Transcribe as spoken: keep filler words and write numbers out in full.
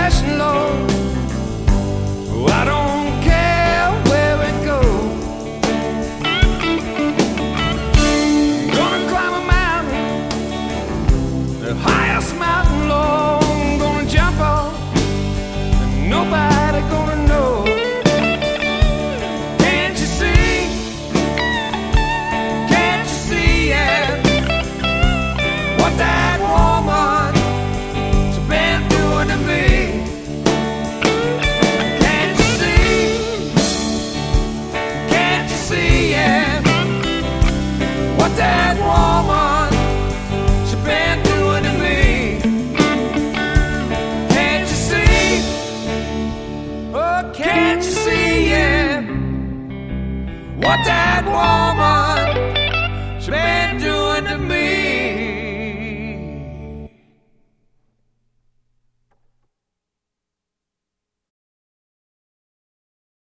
depression low. Oh, I don't care where it goes. I'm gonna climb a mountain, the highest mountain low. I'm gonna jump off, and nobody gonna know. Can't you see? Can't you see, yeah, what that woman she's been doing to me? Can't you see? Can't you see, yeah, what that woman she's been doing to me? Can't you see? Oh, can't you see, yeah, what that woman